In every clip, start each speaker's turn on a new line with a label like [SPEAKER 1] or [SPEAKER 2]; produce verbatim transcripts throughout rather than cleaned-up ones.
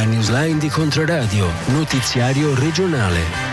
[SPEAKER 1] newsline di Controradio, notiziario regionale.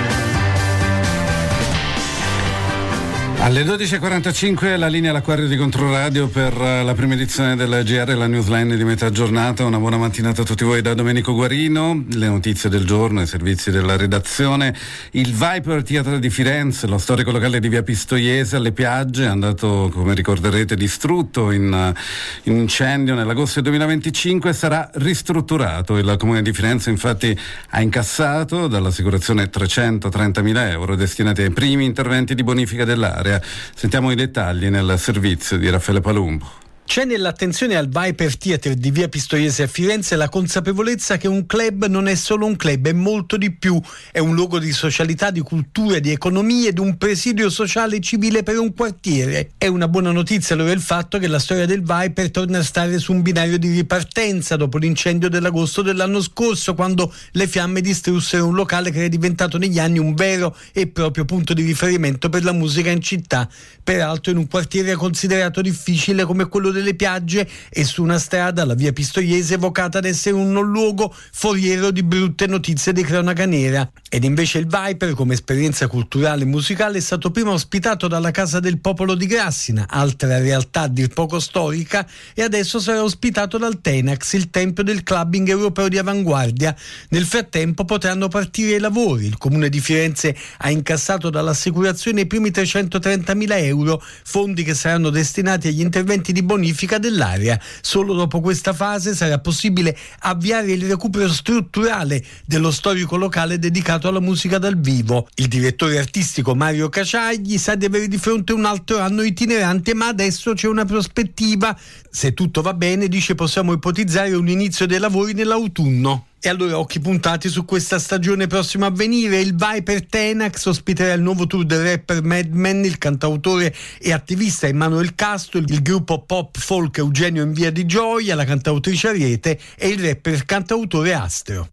[SPEAKER 2] Alle dodici e quarantacinque la linea all'acquario di Controradio per la prima edizione del G R, la newsline di metà giornata. Una buona mattinata a tutti voi da Domenico Guarino. Le notizie del giorno, i servizi della redazione. Il Viper Theatre di Firenze, lo storico locale di via Pistoiese alle Piagge, è andato, come ricorderete, distrutto in, in incendio nell'agosto duemilaventicinque, sarà ristrutturato. Il Comune di Firenze infatti ha incassato dall'assicurazione trecentotrentamila euro destinati ai primi interventi di bonifica dell'area. Sentiamo i dettagli nel servizio di Raffaele Palumbo.
[SPEAKER 3] C'è nell'attenzione al Viper Theatre di via Pistoiese a Firenze la consapevolezza che un club non è solo un club, è molto di più. È un luogo di socialità, di cultura, di economia ed un presidio sociale e civile per un quartiere. È una buona notizia allora il fatto che la storia del Viper torna a stare su un binario di ripartenza dopo l'incendio dell'agosto dell'anno scorso, quando le fiamme distrussero un locale che era diventato negli anni un vero e proprio punto di riferimento per la musica in città. Peraltro in un quartiere considerato difficile come quello delle Piagge e su una strada, la via Pistoiese, evocata ad essere un non luogo foriero di brutte notizie di cronaca nera. Ed invece il Viper, come esperienza culturale e musicale, è stato prima ospitato dalla Casa del Popolo di Grassina, altra realtà a dir poco storica, e adesso sarà ospitato dal Tenax, il tempio del clubbing europeo di avanguardia. Nel frattempo potranno partire i lavori. Il Comune di Firenze ha incassato dall'assicurazione i primi trecentotrentamila euro, fondi che saranno destinati agli interventi di bonifica dell'area. Solo dopo questa fase sarà possibile avviare il recupero strutturale dello storico locale dedicato alla musica dal vivo. Il direttore artistico Mario Caciagli sa di avere di fronte un altro anno itinerante, ma adesso c'è una prospettiva. Se tutto va bene, dice, possiamo ipotizzare un inizio dei lavori nell'autunno. E allora occhi puntati su questa stagione prossima a venire. Il Viper Tenax ospiterà il nuovo tour del rapper Madman, il cantautore e attivista Emanuel Castro, il gruppo pop folk Eugenio in Via di Gioia, la cantautrice Ariete e il rapper cantautore Astro.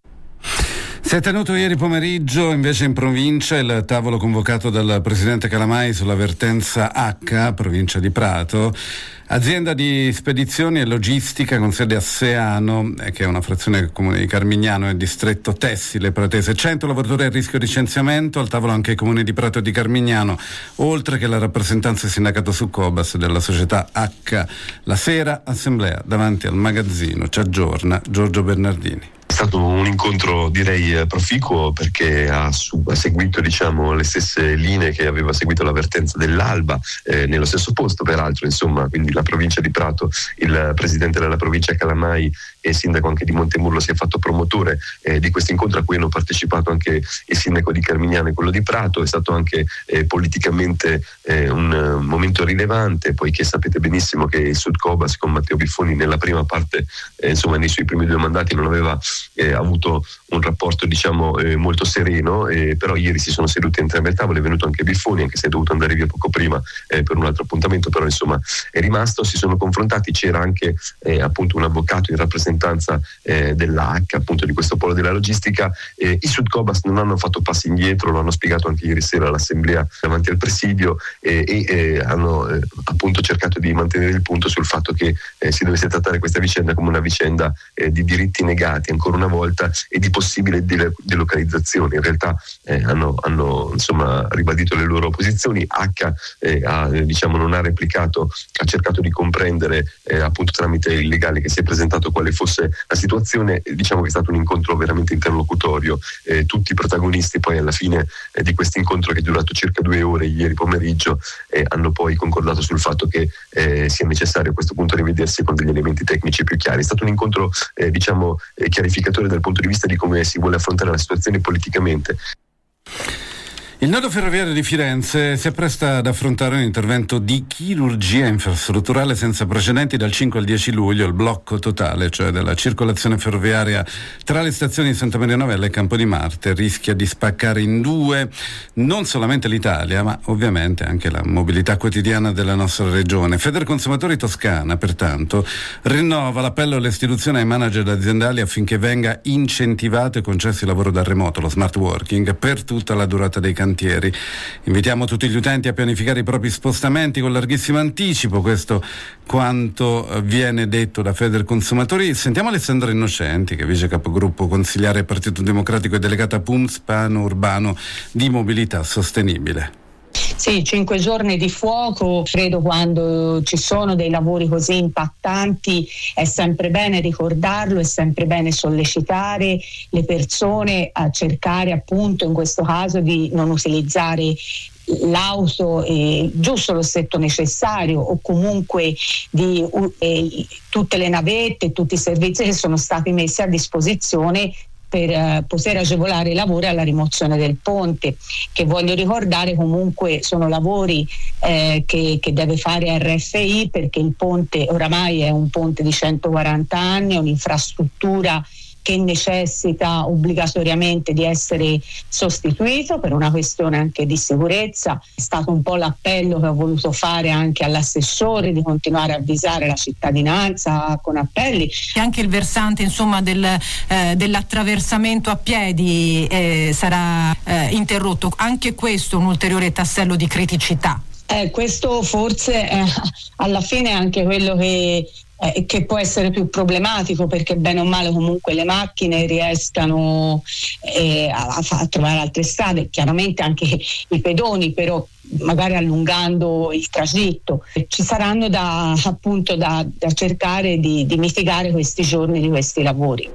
[SPEAKER 2] Si è tenuto ieri pomeriggio invece in provincia il tavolo convocato dal presidente Calamai sulla vertenza H, provincia di Prato, azienda di spedizioni e logistica con sede a Seano, che è una frazione del comune di Carmignano e distretto tessile pratese. cento lavoratori a rischio licenziamento, al tavolo anche i comuni di Prato e di Carmignano, oltre che la rappresentanza del sindacato Succobas della società H. La sera assemblea davanti al magazzino, ci aggiorna Giorgio Bernardini.
[SPEAKER 4] È stato un incontro, direi, proficuo, perché ha, su, ha seguito diciamo le stesse linee che aveva seguito l'avvertenza dell'Alba, eh, nello stesso posto peraltro, insomma, quindi la provincia di Prato, il presidente della provincia Calamai e sindaco anche di Montemurlo si è fatto promotore eh, di questo incontro, a cui hanno partecipato anche il sindaco di Carmignano e quello di Prato. È stato anche eh, politicamente eh, un uh, momento rilevante, poiché sapete benissimo che il Sudcobas con Matteo Biffoni nella prima parte, eh, insomma nei suoi primi due mandati non aveva eh, avuto un rapporto diciamo eh, molto sereno, eh, però ieri si sono seduti entrambi al tavolo, è venuto anche Biffoni, anche se è dovuto andare via poco prima eh, per un altro appuntamento, però insomma è rimasto, si sono confrontati. C'era anche eh, appunto un avvocato in rappresentanza eh, della H, appunto di questo polo della logistica. Eh, i Sudcobas non hanno fatto passi indietro, lo hanno spiegato anche ieri sera all'assemblea davanti al presidio, eh, e eh, hanno eh, appunto cercato di mantenere il punto sul fatto che eh, si dovesse trattare questa vicenda come una vicenda eh, di diritti negati ancora una volta e di possibile de- delocalizzazione. In realtà eh, hanno, hanno insomma ribadito le loro posizioni. H eh, ha, diciamo non ha replicato, ha cercato di comprendere eh, appunto tramite il legale che si è presentato quale fosse la situazione. Diciamo che è stato un incontro veramente interlocutorio, eh, tutti i protagonisti poi alla fine eh, di questo incontro, che è durato circa due ore ieri pomeriggio, eh, hanno poi concordato sul fatto che eh, sia necessario a questo punto rivedersi con degli elementi tecnici più chiari. È stato un incontro eh, diciamo eh, chiarificatore dal punto di vista di come si vuole affrontare la situazione politicamente.
[SPEAKER 2] Il nodo ferroviario di Firenze si appresta ad affrontare un intervento di chirurgia infrastrutturale senza precedenti dal cinque al dieci luglio. Il blocco totale, cioè della circolazione ferroviaria tra le stazioni di Santa Maria Novella e Campo di Marte, rischia di spaccare in due non solamente l'Italia, ma ovviamente anche la mobilità quotidiana della nostra regione. Federconsumatori Toscana, pertanto, rinnova l'appello alle istituzioni e ai manager aziendali affinché venga incentivato e concesso il lavoro da remoto, lo smart working, per tutta la durata dei cantieri. cantieri. Invitiamo tutti gli utenti a pianificare i propri spostamenti con larghissimo anticipo, questo quanto viene detto da Federconsumatori. Sentiamo Alessandra Innocenti, che è vice capogruppo consigliare Partito Democratico e delegata P U M S Piano Urbano di Mobilità Sostenibile.
[SPEAKER 5] Sì, cinque giorni di fuoco, credo quando ci sono dei lavori così impattanti è sempre bene ricordarlo, è sempre bene sollecitare le persone a cercare appunto in questo caso di non utilizzare l'auto, eh, giusto lo stretto necessario, o comunque di eh, tutte le navette, tutti i servizi che sono stati messi a disposizione per uh, poter agevolare i lavori alla rimozione del ponte, che voglio ricordare comunque sono lavori eh, che, che deve fare R F I, perché il ponte oramai è un ponte di centoquaranta anni, è un'infrastruttura che necessita obbligatoriamente di essere sostituito per una questione anche di sicurezza. È stato un po' l'appello che ho voluto fare anche all'assessore di continuare a avvisare la cittadinanza con appelli.
[SPEAKER 6] E anche il versante insomma del, eh, dell'attraversamento a piedi eh, sarà eh, interrotto. Anche questo è un ulteriore tassello di criticità.
[SPEAKER 5] Eh, questo forse eh, alla fine è anche quello che Eh, che può essere più problematico, perché bene o male comunque le macchine riescano eh, a, a trovare altre strade, chiaramente anche i pedoni, però magari allungando il tragitto. Ci saranno da appunto da, da cercare di, di mitigare questi giorni di questi lavori.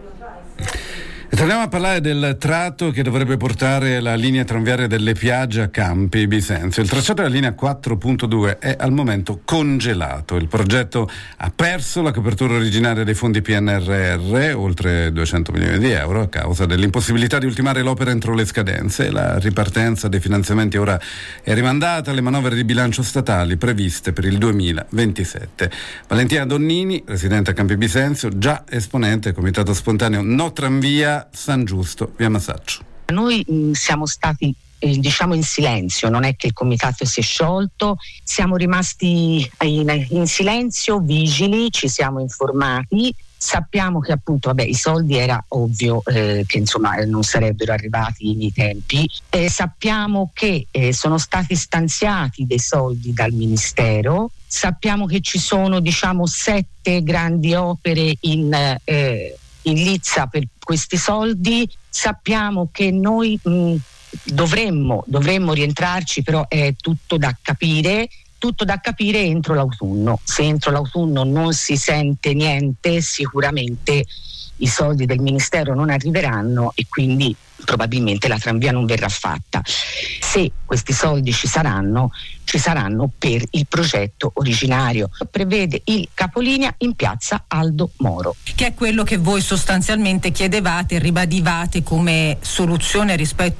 [SPEAKER 2] E torniamo a parlare del tratto che dovrebbe portare la linea tranviaria delle Piagge a Campi Bisenzio. Il tracciato della linea quattro punto due è al momento congelato. Il progetto ha perso la copertura originaria dei fondi P N R R, oltre duecento milioni di euro, a causa dell'impossibilità di ultimare l'opera entro le scadenze. La ripartenza dei finanziamenti ora è rimandata alle manovre di bilancio statali previste per il duemilaventisette. Valentina Donnini, residente a Campi Bisenzio, già esponente del Comitato Spontaneo No Tranvia San Giusto, via Masaccio.
[SPEAKER 7] Noi mh, siamo stati eh, diciamo in silenzio, non è che il comitato si è sciolto, siamo rimasti in, in silenzio, vigili, ci siamo informati, sappiamo che appunto vabbè, i soldi era ovvio eh, che insomma non sarebbero arrivati nei tempi, eh, sappiamo che eh, sono stati stanziati dei soldi dal Ministero, sappiamo che ci sono diciamo sette grandi opere in eh, in lizza per questi soldi, sappiamo che noi mh, dovremmo, dovremmo rientrarci, però è tutto da capire, tutto da capire entro l'autunno. Se entro l'autunno non si sente niente, sicuramente i soldi del Ministero non arriveranno e quindi probabilmente la tranvia non verrà fatta. Se questi soldi ci saranno, ci saranno per il progetto originario. Prevede il capolinea in piazza Aldo Moro.
[SPEAKER 6] Che è quello che voi sostanzialmente chiedevate e ribadivate come soluzione rispetto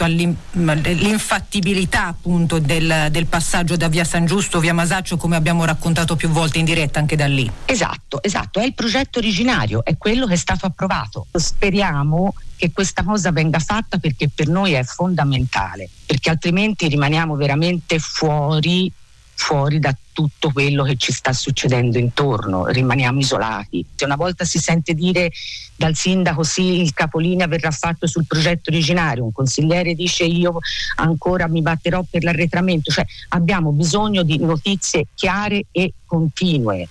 [SPEAKER 6] all'infattibilità appunto del, del passaggio da via San Giusto, via Masaccio, come abbiamo raccontato più volte in diretta anche da lì.
[SPEAKER 7] Esatto, esatto, è il progetto originario, è quello che è stato approvato. Speriamo che questa cosa venga fatta perché per noi è fondamentale, perché altrimenti rimaniamo veramente fuori fuori da tutto quello che ci sta succedendo intorno, rimaniamo isolati. Se una volta si sente dire dal sindaco sì, il capolinea verrà fatto sul progetto originario, un consigliere dice io ancora mi batterò per l'arretramento, cioè abbiamo bisogno di notizie chiare e continue.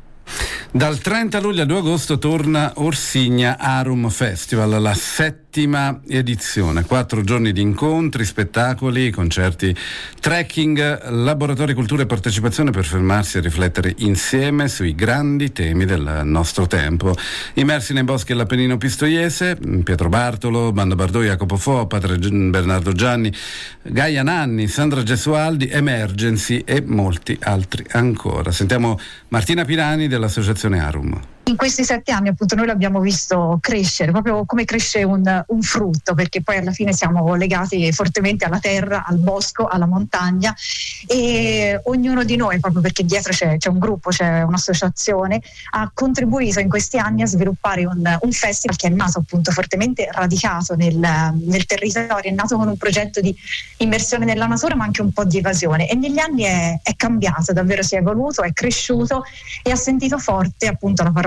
[SPEAKER 2] Dal trenta luglio al due agosto torna Orsigna Arum Festival, la settima edizione. Quattro giorni di incontri, spettacoli, concerti, trekking, laboratori cultura e partecipazione per fermarsi e riflettere insieme sui grandi temi del nostro tempo. Immersi nei boschi dell'Appennino pistoiese, Pietro Bartolo, Bando Bardò, Jacopo Fo, Padre Bernardo Gianni, Gaia Nanni, Sandra Gesualdi, Emergency e molti altri ancora. Sentiamo Martina Pirani dell'Associazione Arum.
[SPEAKER 8] In questi sette anni appunto noi l'abbiamo visto crescere, proprio come cresce un, un frutto, perché poi alla fine siamo legati fortemente alla terra, al bosco, alla montagna, e ognuno di noi, proprio perché dietro c'è, c'è un gruppo, c'è un'associazione, ha contribuito in questi anni a sviluppare un, un festival che è nato appunto fortemente radicato nel, nel territorio, è nato con un progetto di immersione nella natura ma anche un po' di evasione, e negli anni è, è cambiato, davvero si è evoluto, è cresciuto e ha sentito forte appunto la parola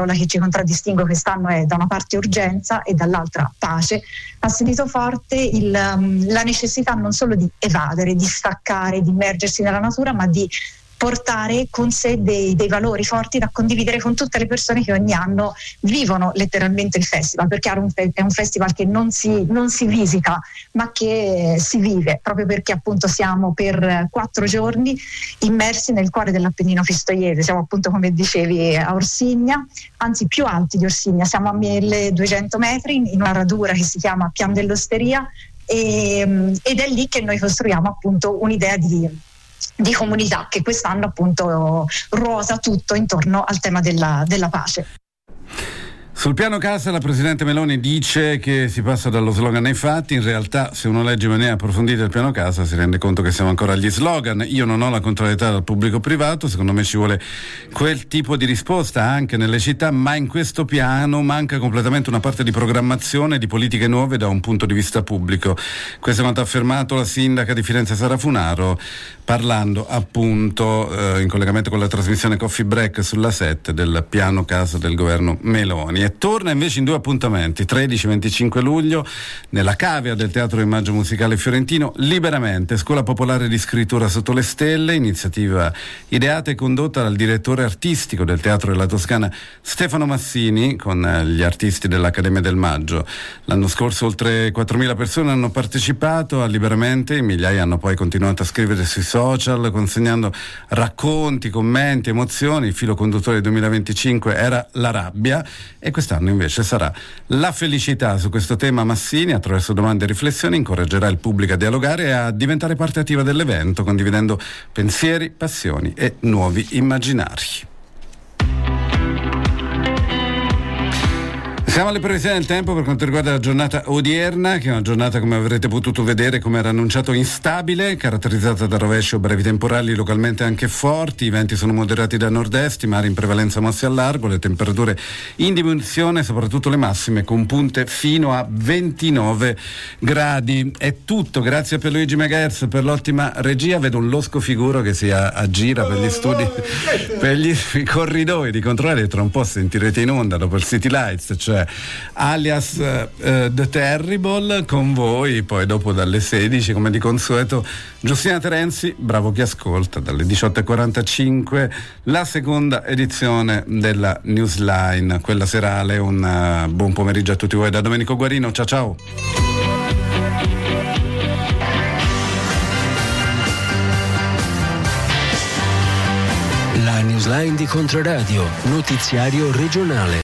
[SPEAKER 8] parola che ci contraddistingue quest'anno è da una parte urgenza e dall'altra pace, ha sentito forte il, um, la necessità non solo di evadere, di staccare, di immergersi nella natura, ma di portare con sé dei, dei valori forti da condividere con tutte le persone che ogni anno vivono letteralmente il festival, perché è un, fe- è un festival che non si, non si visita ma che si vive, proprio perché appunto siamo per quattro giorni immersi nel cuore dell'Appennino pistoiese. Siamo appunto, come dicevi, a Orsigna, anzi più alti di Orsigna, siamo a milleduecento metri in una radura che si chiama Pian dell'Osteria e, ed è lì che noi costruiamo appunto un'idea di di comunità che quest'anno appunto ruota tutto intorno al tema della, della pace.
[SPEAKER 2] Sul piano casa la Presidente Meloni dice che si passa dallo slogan ai fatti. In realtà, se uno legge in maniera approfondita il piano casa si rende conto che siamo ancora agli slogan. Io non ho la contrarietà dal pubblico privato, secondo me ci vuole quel tipo di risposta anche nelle città, ma in questo piano manca completamente una parte di programmazione, di politiche nuove da un punto di vista pubblico. Questo è quanto ha affermato la sindaca di Firenze Sara Funaro, parlando appunto eh, in collegamento con la trasmissione Coffee Break sulla sette del piano casa del governo Meloni. E torna invece in due appuntamenti, tredici e venticinque luglio, nella cavea del Teatro Immagine Musicale Fiorentino, Liberamente, scuola popolare di scrittura sotto le stelle, iniziativa ideata e condotta dal direttore artistico del Teatro della Toscana Stefano Massini con gli artisti dell'Accademia del Maggio. L'anno scorso oltre quattromila persone hanno partecipato a Liberamente, migliaia hanno poi continuato a scrivere sui social consegnando racconti, commenti, emozioni. Il filo conduttore del duemilaventicinque era la rabbia e quest'anno invece sarà la felicità. Su questo tema Massini, attraverso domande e riflessioni, incoraggerà il pubblico a dialogare e a diventare parte attiva dell'evento, condividendo pensieri, passioni e nuovi immaginari. Siamo alle previsioni del tempo per quanto riguarda la giornata odierna, che è una giornata, come avrete potuto vedere, come era annunciato, instabile, caratterizzata da rovescio, brevi temporali localmente anche forti. I venti sono moderati da nord-est, i mari in prevalenza mossi al largo, le temperature in diminuzione, soprattutto le massime con punte fino a ventinove gradi. È tutto, grazie per Luigi Megahertz per l'ottima regia. Vedo un losco figuro che si aggira per gli studi, per gli corridoi di controllo. Tra un po' sentirete in onda dopo il City Lights, cioè alias uh, uh, The Terrible con voi, poi dopo dalle sedici come di consueto Giustina Terenzi, bravo chi ascolta, dalle diciotto e quarantacinque la seconda edizione della Newsline, quella serale. Un uh, buon pomeriggio a tutti voi da Domenico Guarino, ciao ciao.
[SPEAKER 1] La Newsline di Controradio, notiziario regionale.